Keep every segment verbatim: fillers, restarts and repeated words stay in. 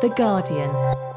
The Guardian.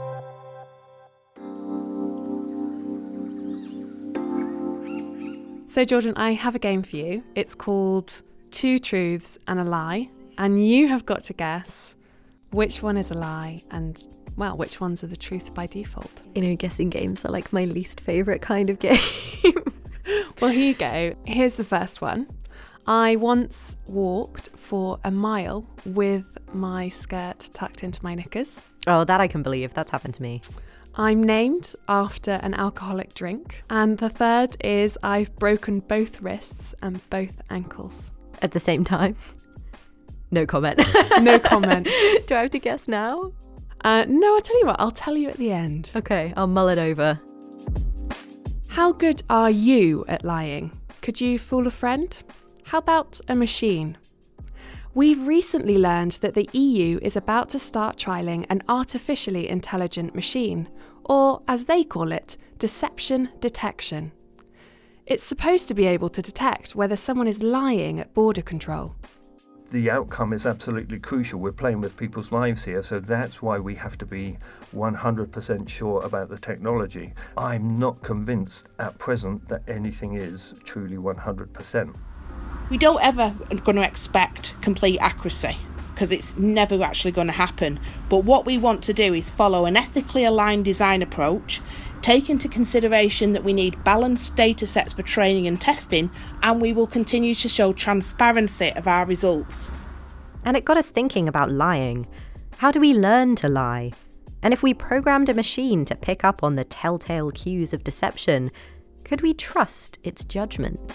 So, Jordan, I have a game for you. It's called Two Truths and a Lie, and you have got to guess which one is a lie and, well, which ones are the truth by default. You know, guessing games are like my least favourite kind of game. Well, here you go. Here's the first one. I once walked for a mile with my skirt tucked into my knickers. Oh, that I can believe. That's happened to me. I'm named after an alcoholic drink. And the third is I've broken both wrists and both ankles. At the same time? No comment. No comment. Do I have to guess now? Uh, no, I'll tell you what. I'll tell you at the end. Okay, I'll mull it over. How good are you at lying? Could you fool a friend? How about a machine? We've recently learned that the E U is about to start trialling an artificially intelligent machine, or as they call it, deception detection. It's supposed to be able to detect whether someone is lying at border control. The outcome is absolutely crucial. We're playing with people's lives here, so that's why we have to be one hundred percent sure about the technology. I'm not convinced at present that anything is truly one hundred percent. We don't ever going to expect complete accuracy because it's never actually going to happen. But what we want to do is follow an ethically aligned design approach, take into consideration that we need balanced data sets for training and testing, and we will continue to show transparency of our results. And it got us thinking about lying. How do we learn to lie? And if we programmed a machine to pick up on the telltale cues of deception, could we trust its judgment?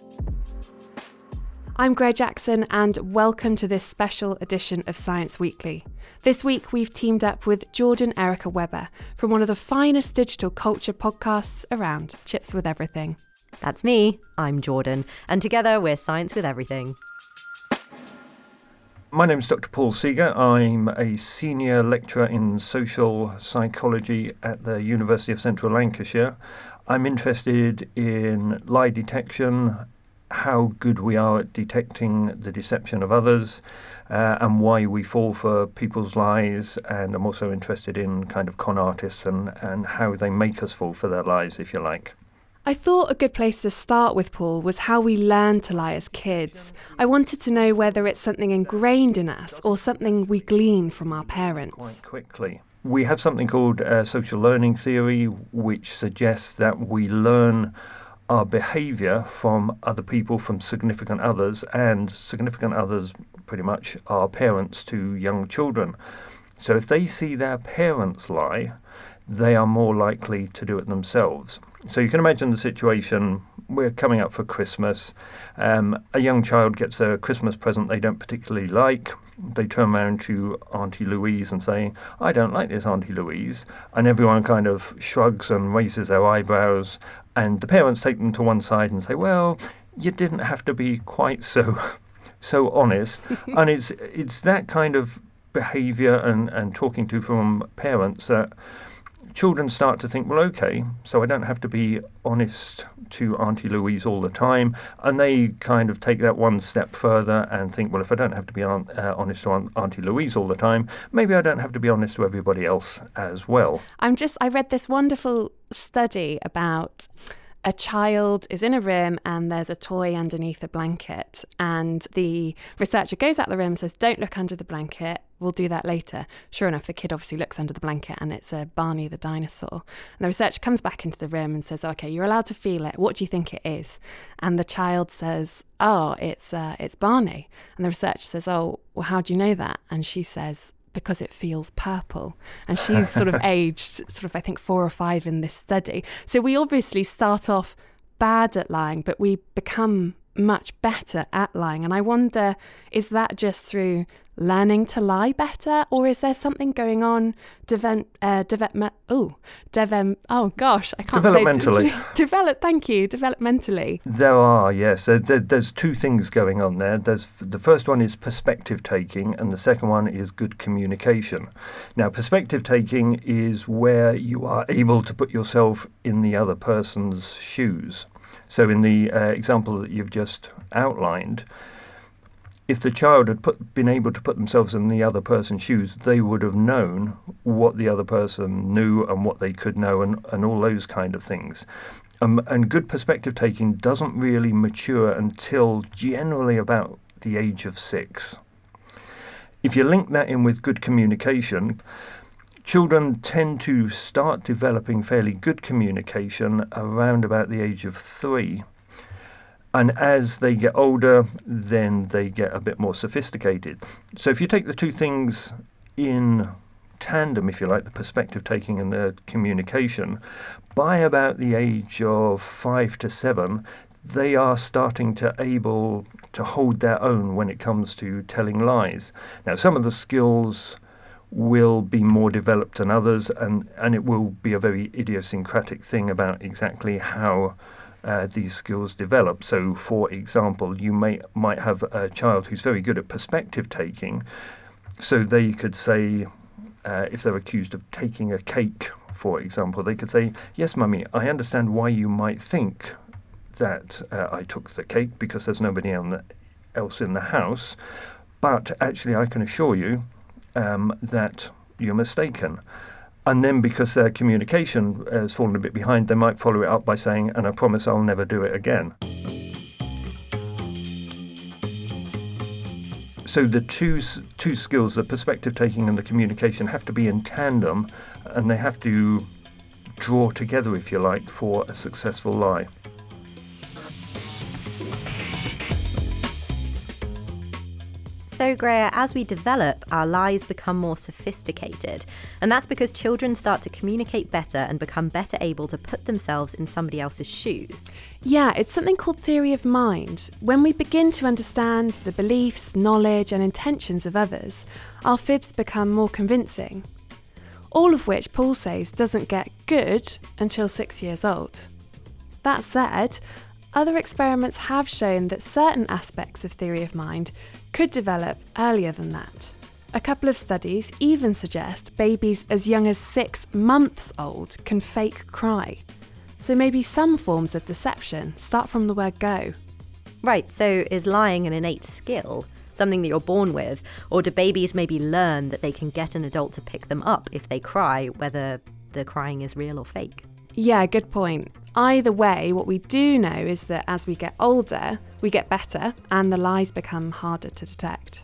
I'm Greer Jackson and welcome to this special edition of Science Weekly. This week we've teamed up with Jordan Erica Webber from one of the finest digital culture podcasts around, Chips with Everything. That's me, I'm Jordan, and together we're Science with Everything. My name's Doctor Paul Seeger. I'm a senior lecturer in social psychology at the University of Central Lancashire. I'm interested in lie detection, how good we are at detecting the deception of others, uh, and why we fall for people's lies. And I'm also interested in kind of con artists and, and how they make us fall for their lies, if you like. I thought a good place to start with, Paul, was how we learn to lie as kids. I wanted to know whether it's something ingrained in us or something we glean from our parents. Quite quickly. We have something called uh, social learning theory, which suggests that we learn our behaviour from other people, from significant others, and significant others pretty much are parents to young children. So if they see their parents lie, they are more likely to do it themselves. So you can imagine the situation, we're coming up for Christmas, um, a young child gets a Christmas present they don't particularly like, they turn around to Auntie Louise and say, I don't like this, Auntie Louise, and everyone kind of shrugs and raises their eyebrows, and the parents take them to one side and say, well, you didn't have to be quite so so honest. And it's it's that kind of behaviour and, and talking to from parents that children start to think, well, okay, so I don't have to be honest to Auntie Louise all the time. And they kind of take that one step further and think, well, if I don't have to be on, uh, honest to Aunt, Auntie Louise all the time, maybe I don't have to be honest to everybody else as well. I'm just, I read this wonderful study about a child is in a room and there's a toy underneath a blanket, and the researcher goes out the room and says, don't look under the blanket, we'll do that later. Sure enough, the kid obviously looks under the blanket and it's a Barney the dinosaur. And the researcher comes back into the room and says, okay, you're allowed to feel it. What do you think it is? And the child says, oh, it's uh, it's Barney. And the researcher says, oh, well, how do you know that? And she says, because it feels purple. And she's sort of aged sort of, I think, four or five in this study. So we obviously start off bad at lying, but we become much better at lying. And I wonder, is that just through learning to lie better, or is there something going on develop uh, develop oh devem oh gosh I can't developmentally. say develop thank you developmentally there are yes there, there, there's two things going on there. There's the first one is perspective taking, and the second one is good communication. Now, perspective taking is where you are able to put yourself in the other person's shoes. So in the uh, example that you've just outlined, if the child had put, been able to put themselves in the other person's shoes, they would have known what the other person knew and what they could know, and, and all those kind of things. Um, and good perspective taking doesn't really mature until generally about the age of six. If you link that in with good communication, children tend to start developing fairly good communication around about the age of three. And as they get older, then they get a bit more sophisticated. So if you take the two things in tandem, if you like, the perspective taking and the communication, by about the age of five to seven, they are starting to able to hold their own when it comes to telling lies. Now, some of the skills will be more developed than others, and, and it will be a very idiosyncratic thing about exactly how uh, these skills develop. So, for example, you may might have a child who's very good at perspective taking, so they could say, uh, if they're accused of taking a cake, for example, they could say, "Yes, Mummy, I understand why you might think that uh, I took the cake because there's nobody else in the house, but actually I can assure you um, that you're mistaken." And then because their communication has fallen a bit behind, they might follow it up by saying, "And I promise I'll never do it again." So the two two skills, the perspective taking and the communication, have to be in tandem, and they have to draw together, if you like, for a successful lie. So, Greer, as we develop, our lies become more sophisticated. And that's because children start to communicate better and become better able to put themselves in somebody else's shoes. Yeah, it's something called theory of mind. When we begin to understand the beliefs, knowledge and intentions of others, our fibs become more convincing. All of which Paul says doesn't get good until six years old. That said, other experiments have shown that certain aspects of theory of mind could develop earlier than that. A couple of studies even suggest babies as young as six months old can fake cry. So maybe some forms of deception start from the word go. Right, so is lying an innate skill, something that you're born with, or do babies maybe learn that they can get an adult to pick them up if they cry, whether the crying is real or fake? Yeah, good point. Either way, what we do know is that as we get older, we get better and the lies become harder to detect.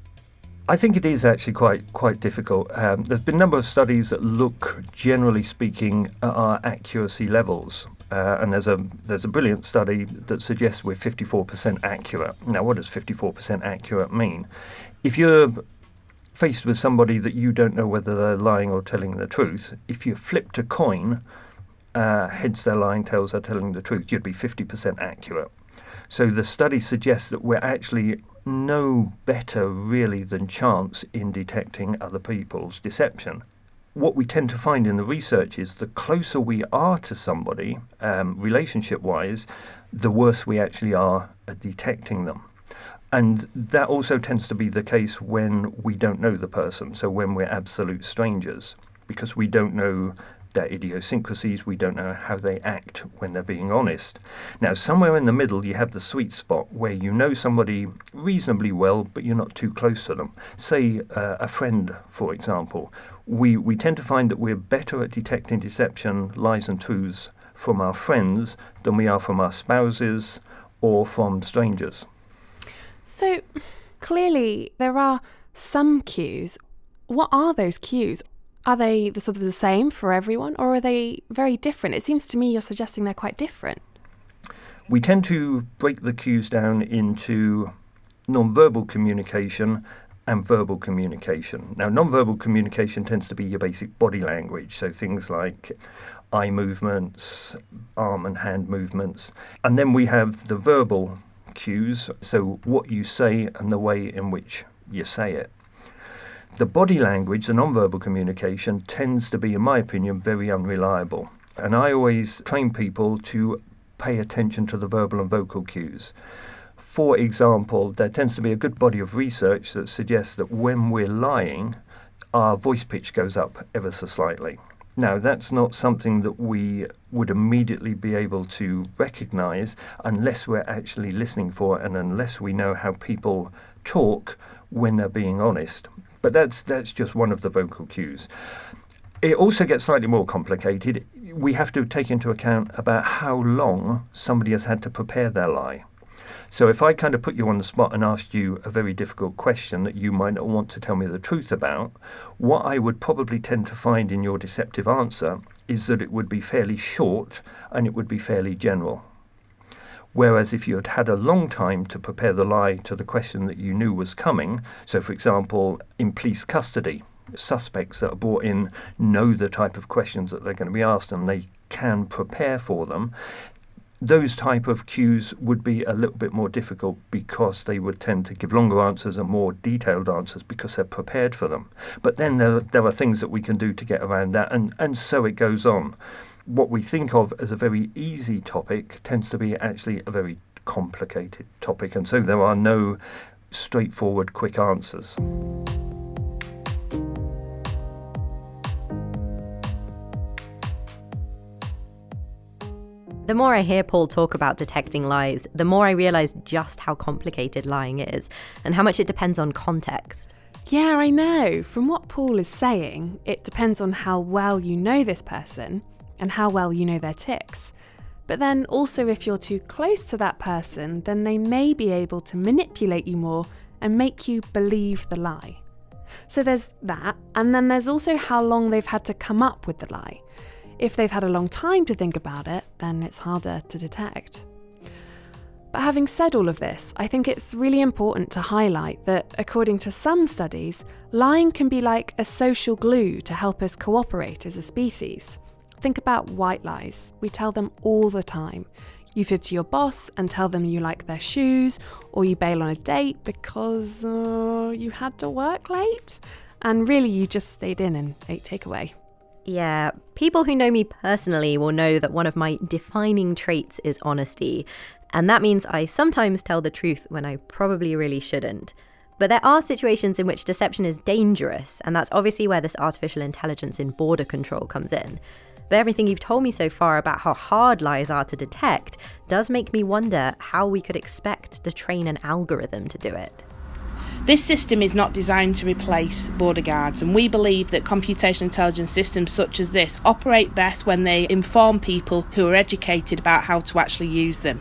I think it is actually quite quite difficult. Um, there's been a number of studies that look, generally speaking, at our accuracy levels. Uh, and there's a there's a brilliant study that suggests we're fifty-four percent accurate. Now, what does fifty-four percent accurate mean? If you're faced with somebody that you don't know whether they're lying or telling the truth, if you flipped a coin, Uh, heads they're lying, tails they're telling the truth, you'd be fifty percent accurate. So the study suggests that we're actually no better really than chance in detecting other people's deception. What we tend to find in the research is the closer we are to somebody, um, relationship-wise, the worse we actually are at detecting them. And that also tends to be the case when we don't know the person, so when we're absolute strangers, because we don't know their idiosyncrasies, we don't know how they act when they're being honest. Now, somewhere in the middle, you have the sweet spot where you know somebody reasonably well, but you're not too close to them. Say uh, a friend, for example. We, we tend to find that we're better at detecting deception, lies and truths from our friends than we are from our spouses or from strangers. So, clearly, there are some cues. What are those cues? Are they the sort of the same for everyone, or are they very different? It seems to me you're suggesting they're quite different. We tend to break the cues down into non-verbal communication and verbal communication. Now, non-verbal communication tends to be your basic body language, so things like eye movements, arm and hand movements. And then we have the verbal cues, so what you say and the way in which you say it. The body language, the non-verbal communication, tends to be, in my opinion, very unreliable. And I always train people to pay attention to the verbal and vocal cues. For example, there tends to be a good body of research that suggests that when we're lying, our voice pitch goes up ever so slightly. Now, that's not something that we would immediately be able to recognize unless we're actually listening for it and unless we know how people talk when they're being honest. But that's that's just one of the vocal cues. It also gets slightly more complicated. We have to take into account about how long somebody has had to prepare their lie. So if I kind of put you on the spot and asked you a very difficult question that you might not want to tell me the truth about, what I would probably tend to find in your deceptive answer is that it would be fairly short and it would be fairly general. Whereas if you had had a long time to prepare the lie to the question that you knew was coming, so for example, in police custody, suspects that are brought in know the type of questions that they're going to be asked and they can prepare for them, those type of cues would be a little bit more difficult because they would tend to give longer answers and more detailed answers because they're prepared for them. But then there, there are things that we can do to get around that, and, and so it goes on. What we think of as a very easy topic tends to be actually a very complicated topic, and so there are no straightforward quick answers. The more I hear Paul talk about detecting lies, the more I realise just how complicated lying is and how much it depends on context. Yeah, I know. From what Paul is saying, it depends on how well you know this person and how well you know their tics. But then also if you're too close to that person, then they may be able to manipulate you more and make you believe the lie. So there's that, and then there's also how long they've had to come up with the lie. If they've had a long time to think about it, then it's harder to detect. But having said all of this, I think it's really important to highlight that, according to some studies, lying can be like a social glue to help us cooperate as a species. Think about white lies. We tell them all the time. You fib to your boss and tell them you like their shoes, or you bail on a date because uh, you had to work late, and really you just stayed in and ate takeaway. Yeah, people who know me personally will know that one of my defining traits is honesty, and that means I sometimes tell the truth when I probably really shouldn't. But there are situations in which deception is dangerous, and that's obviously where this artificial intelligence in border control comes in. But everything you've told me so far about how hard lies are to detect does make me wonder how we could expect to train an algorithm to do it. This system is not designed to replace border guards, and we believe that computational intelligence systems such as this operate best when they inform people who are educated about how to actually use them.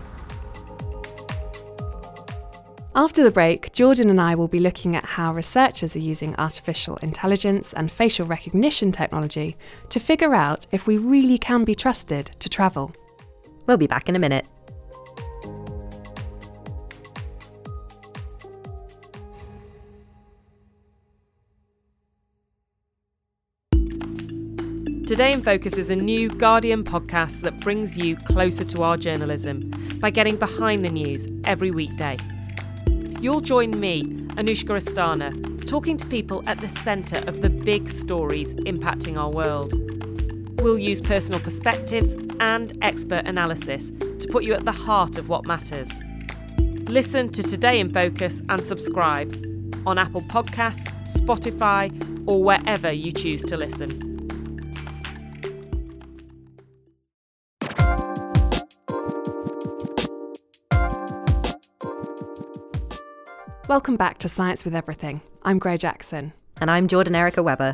After the break, Jordan and I will be looking at how researchers are using artificial intelligence and facial recognition technology to figure out if we really can be trusted to travel. We'll be back in a minute. Today in Focus is a new Guardian podcast that brings you closer to our journalism by getting behind the news every weekday. You'll join me, Anushka Astana, talking to people at the centre of the big stories impacting our world. We'll use personal perspectives and expert analysis to put you at the heart of what matters. Listen to Today in Focus and subscribe on Apple Podcasts, Spotify, or wherever you choose to listen. Welcome back to Science with Everything. I'm Gray Jackson. And I'm Jordan Erica Webber.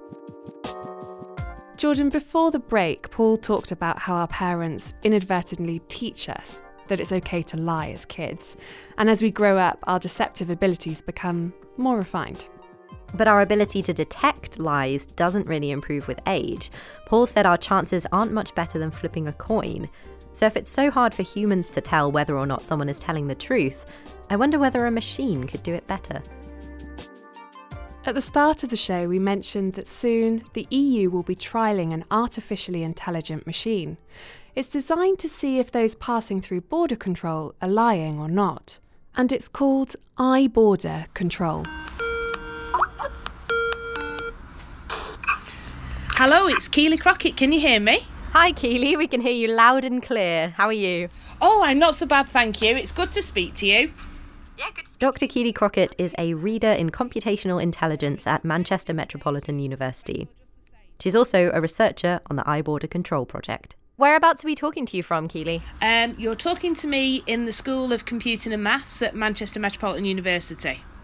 Jordan, before the break, Paul talked about how our parents inadvertently teach us that it's okay to lie as kids. And as we grow up, our deceptive abilities become more refined. But our ability to detect lies doesn't really improve with age. Paul said our chances aren't much better than flipping a coin. So if it's so hard for humans to tell whether or not someone is telling the truth, I wonder whether a machine could do it better. At the start of the show, we mentioned that soon the E U will be trialling an artificially intelligent machine. It's designed to see if those passing through border control are lying or not. And it's called iBorder Control. Hello, it's Keely Crockett. Can you hear me? Hi Keely, we can hear you loud and clear. How are you? Oh, I'm not so bad, thank you. It's good to speak to you. Yeah, good. Doctor Keely Crockett is a reader in computational intelligence at Manchester Metropolitan University. She's also a researcher on the iBorder Control project. Whereabouts are we talking to you from, Keely? Um, you're talking to me in the School of Computing and Maths at Manchester Metropolitan University.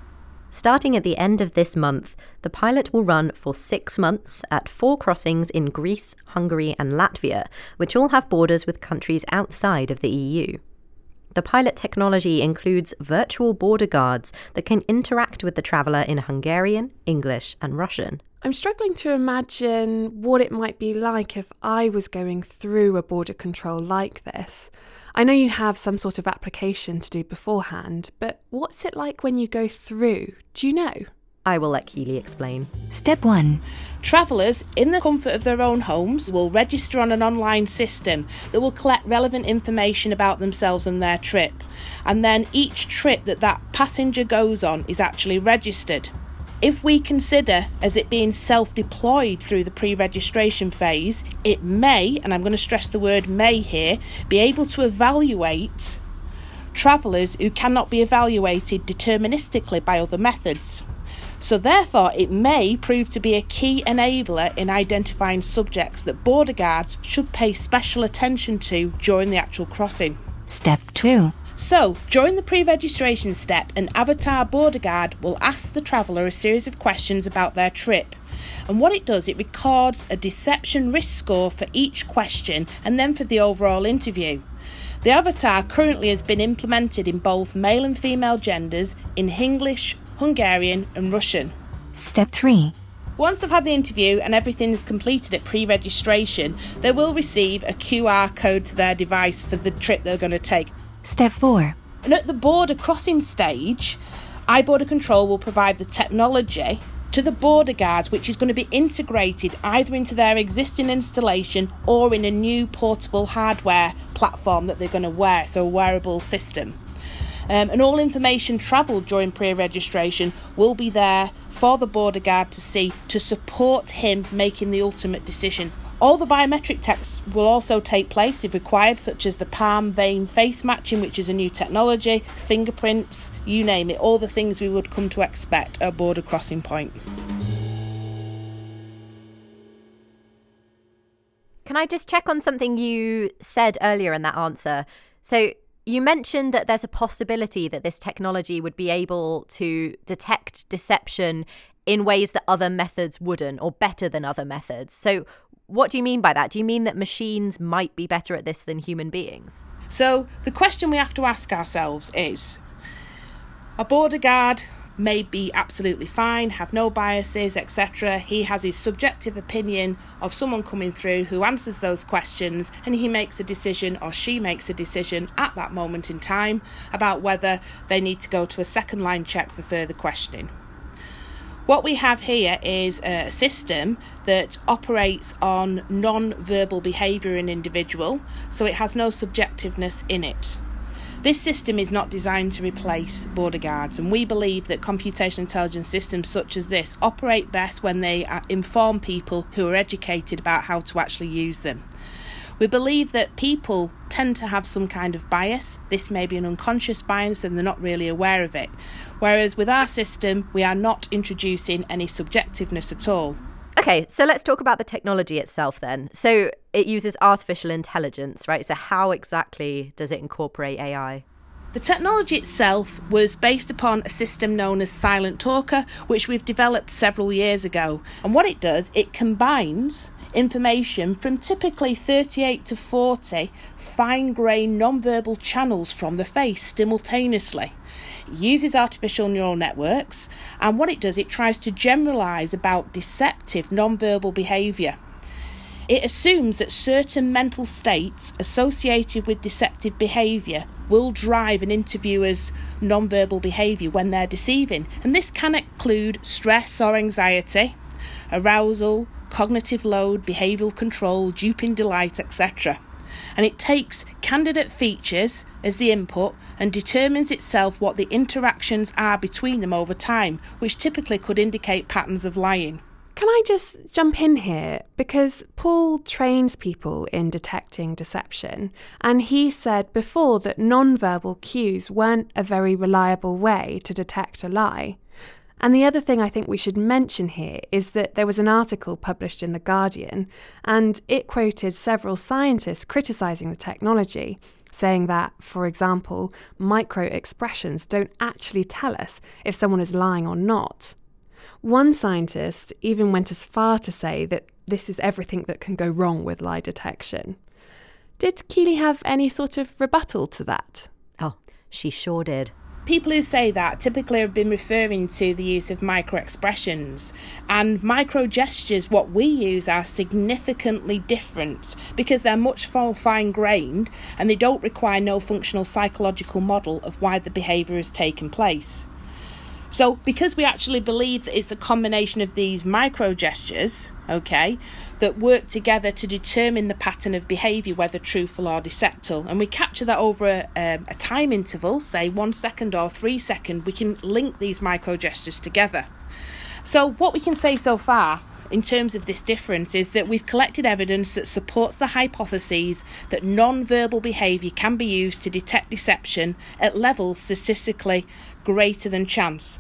Starting at the end of this month, the pilot will run for six months at four crossings in Greece, Hungary and Latvia, which all have borders with countries outside of the E U. The pilot technology includes virtual border guards that can interact with the traveller in Hungarian, English and Russian. I'm struggling to imagine what it might be like if I was going through a border control like this. I know you have some sort of application to do beforehand, but what's it like when you go through? Do you know? I will let Keely explain. Step one. Travellers, in the comfort of their own homes, will register on an online system that will collect relevant information about themselves and their trip. And then each trip that that passenger goes on is actually registered. If we consider as it being self-deployed through the pre-registration phase, it may, and I'm going to stress the word may here, be able to evaluate travellers who cannot be evaluated deterministically by other methods. So therefore, it may prove to be a key enabler in identifying subjects that border guards should pay special attention to during the actual crossing. Step two. So, during the pre-registration step, an avatar border guard will ask the traveller a series of questions about their trip. And what it does, it records a deception risk score for each question and then for the overall interview. The avatar currently has been implemented in both male and female genders in English, Hungarian and Russian. Step three. Once they've had the interview and everything is completed at pre-registration, they will receive a Q R code to their device for the trip they're going to take. Step four. And at the border crossing stage, iBorder Control will provide the technology to the border guards, which is going to be integrated either into their existing installation or in a new portable hardware platform that they're going to wear, so a wearable system. Um, and all information travelled during pre-registration will be there for the border guard to see to support him making the ultimate decision. All the biometric tests will also take place if required, such as the palm vein face matching, which is a new technology, fingerprints, you name it, all the things we would come to expect at a border crossing point. Can I just check on something you said earlier in that answer? So you mentioned that there's a possibility that this technology would be able to detect deception in ways that other methods wouldn't, or better than other methods. So what do you mean by that? Do you mean that machines might be better at this than human beings? So the question we have to ask ourselves is, a border guard may be absolutely fine, have no biases, et cetera. He has his subjective opinion of someone coming through who answers those questions, and he makes a decision, or she makes a decision at that moment in time about whether they need to go to a second line check for further questioning. What we have here is a system that operates on non-verbal behaviour in an individual, so it has no subjectiveness in it. This system is not designed to replace border guards, and we believe that computational intelligence systems such as this operate best when they inform people who are educated about how to actually use them. We believe that people tend to have some kind of bias. This may be an unconscious bias and they're not really aware of it. Whereas with our system, we are not introducing any subjectiveness at all. Okay, so let's talk about the technology itself then. So it uses artificial intelligence, right? So how exactly does it incorporate A I? The technology itself was based upon a system known as Silent Talker, which we've developed several years ago. And what it does, it combines information from typically thirty-eight to forty fine-grained non-verbal channels from the face simultaneously. It uses artificial neural networks, and what it does, it tries to generalise about deceptive non-verbal behaviour. It assumes that certain mental states associated with deceptive behaviour will drive an interviewer's non-verbal behaviour when they're deceiving, and this can include stress or anxiety, arousal, cognitive load, behavioural control, duping delight, et cetera. And it takes candidate features as the input and determines itself what the interactions are between them over time, which typically could indicate patterns of lying. Can I just jump in here? Because Paul trains people in detecting deception, and he said before that non-verbal cues weren't a very reliable way to detect a lie. And the other thing I think we should mention here is that there was an article published in The Guardian, and it quoted several scientists criticising the technology. saying that, for example, micro expressions don't actually tell us if someone is lying or not. One scientist even went as far to say that this is everything that can go wrong with lie detection. Did Keeley have any sort of rebuttal to that? Oh, she sure did. People who say that typically have been referring to the use of micro-expressions, and micro-gestures, what we use, are significantly different because they're much more fine-grained and they don't require no functional psychological model of why the behaviour has taken place. So because we actually believe that it's a combination of these micro-gestures, okay, that work together to determine the pattern of behaviour, whether truthful or deceptive, and we capture that over a, a, a time interval, say one second or three seconds, we can link these micro-gestures together. So what we can say so far in terms of this difference is that we've collected evidence that supports the hypotheses that non-verbal behaviour can be used to detect deception at levels statistically greater than chance.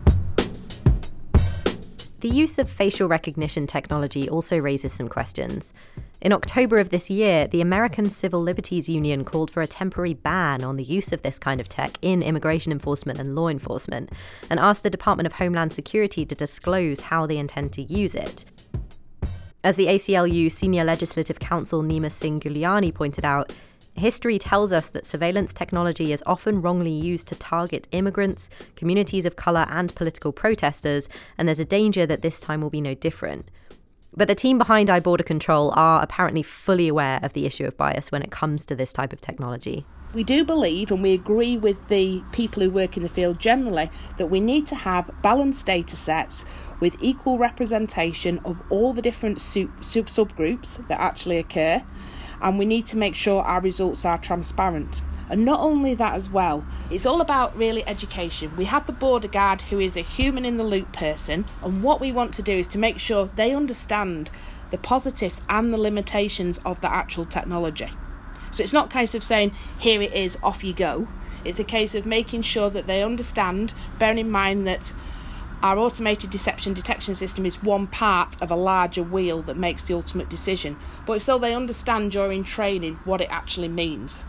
The use of facial recognition technology also raises some questions. In October of this year, the American Civil Liberties Union called for a temporary ban on the use of this kind of tech in immigration enforcement and law enforcement, and asked the Department of Homeland Security to disclose how they intend to use it. As the A C L U Senior Legislative Counsel Nima Singh Guliani pointed out, history tells us that surveillance technology is often wrongly used to target immigrants, communities of colour and political protesters, and there's a danger that this time will be no different. But the team behind iBorder Control are apparently fully aware of the issue of bias when it comes to this type of technology. We do believe, and we agree with the people who work in the field generally, that we need to have balanced data sets with equal representation of all the different sub- sub- subgroups that actually occur, and we need to make sure our results are transparent. And not only that as well, it's all about really education. We have the border guard who is a human in the loop person, and what we want to do is to make sure they understand the positives and the limitations of the actual technology. So it's not a case of saying, here it is, off you go. It's a case of making sure that they understand, bearing in mind that our automated deception detection system is one part of a larger wheel that makes the ultimate decision, but so they understand during training what it actually means.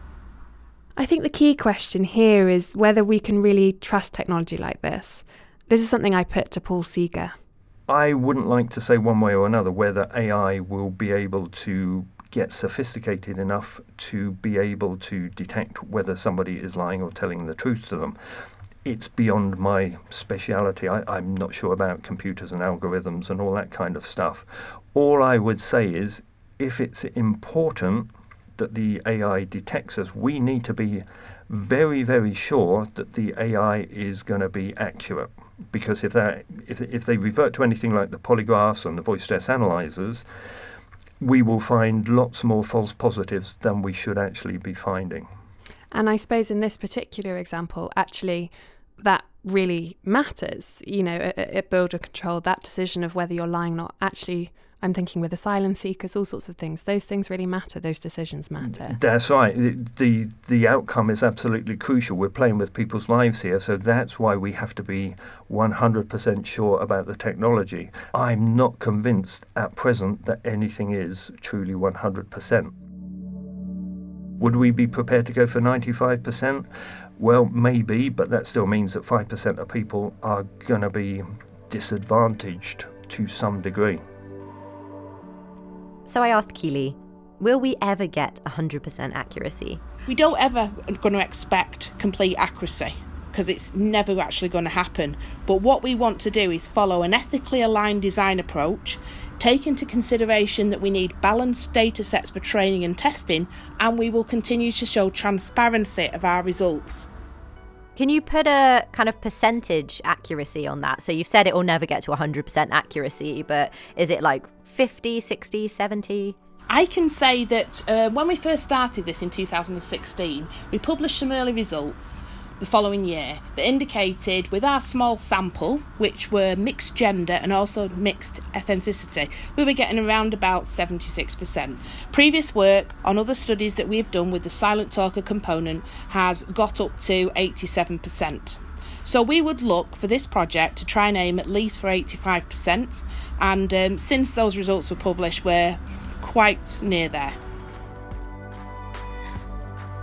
I think the key question here is whether we can really trust technology like this. This is something I put to Paul Seeger. I wouldn't like to say one way or another whether A I will be able to get sophisticated enough to be able to detect whether somebody is lying or telling the truth to them. It's beyond my speciality. I, I'm not sure about computers and algorithms and all that kind of stuff. All I would say is, if it's important that the A I detects us, we need to be very, very sure that the A I is going to be accurate. Because if that, if if they revert to anything like the polygraphs and the voice stress analyzers, we will find lots more false positives than we should actually be finding. And I suppose in this particular example, actually, that really matters. You know, at, at Border Control, that decision of whether you're lying or not, actually, I'm thinking with asylum seekers, all sorts of things, those things really matter, those decisions matter. That's right. The, the the outcome is absolutely crucial. We're playing with people's lives here, so that's why we have to be one hundred percent sure about the technology. I'm not convinced at present that anything is truly one hundred percent. Would we be prepared to go for ninety-five percent? Well, maybe, but that still means that five percent of people are going to be disadvantaged to some degree. So I asked Keeley, will we ever get one hundred percent accuracy? We don't ever going to expect complete accuracy because it's never actually going to happen. But what we want to do is follow an ethically aligned design approach, take into consideration that we need balanced data sets for training and testing, and we will continue to show transparency of our results. Can you put a kind of percentage accuracy on that? So you've said it will never get to one hundred percent accuracy, but is it like fifty, sixty, seventy? I can say that uh, when we first started this in two thousand sixteen, we published some early results the following year that indicated, with our small sample, which were mixed gender and also mixed ethnicity, we were getting around about seventy-six percent. Previous work on other studies that we've done with the silent talker component has got up to eighty-seven percent. So we would look for this project to try and aim at least for eighty-five percent, and um, since those results were published, we're quite near there.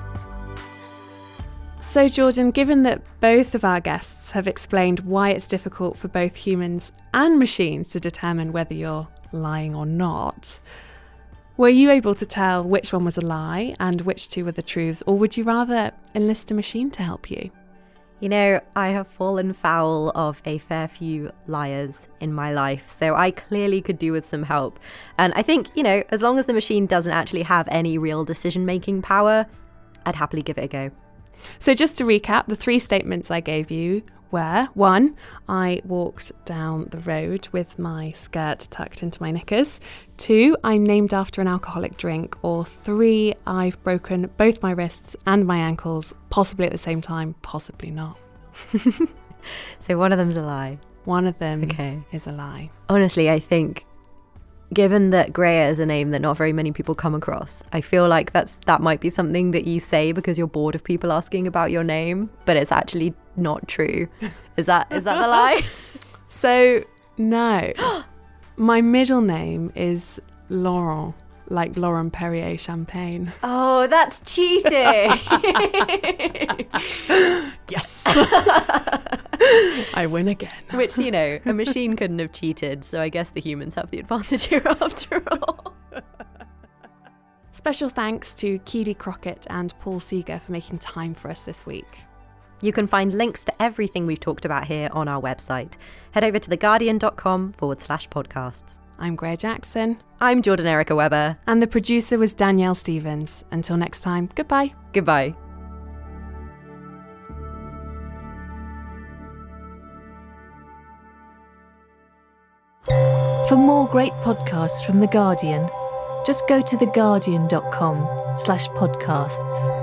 So, Jordan, given that both of our guests have explained why it's difficult for both humans and machines to determine whether you're lying or not, were you able to tell which one was a lie and which two were the truths, or would you rather enlist a machine to help you? You know, I have fallen foul of a fair few liars in my life, so I clearly could do with some help. And I think, you know, as long as the machine doesn't actually have any real decision-making power, I'd happily give it a go. So just to recap, the three statements I gave you were, one, I walked down the road with my skirt tucked into my knickers. Two, I'm named after an alcoholic drink. Or three, I've broken both my wrists and my ankles, possibly at the same time, possibly not. So one of them's a lie. One of them Okay. is a lie. Honestly, I think, given that Greya is a name that not very many people come across, I feel like that's that might be something that you say because you're bored of people asking about your name, but it's actually not true. Is that is that the lie? So, no. My middle name is Laurent, like Laurent Perrier champagne. Oh, that's cheating. Yes. I win again. Which, you know, a machine couldn't have cheated, so I guess the humans have the advantage here after all. Special thanks to Keely Crockett and Paul Seeger for making time for us this week. You can find links to everything we've talked about here on our website. Head over to theguardian.com forward slash podcasts. I'm Greya Jackson. I'm Jordan Erica Webber. And the producer was Danielle Stevens. Until next time, goodbye. Goodbye. For more great podcasts from The Guardian, just go to theguardian.com slash podcasts.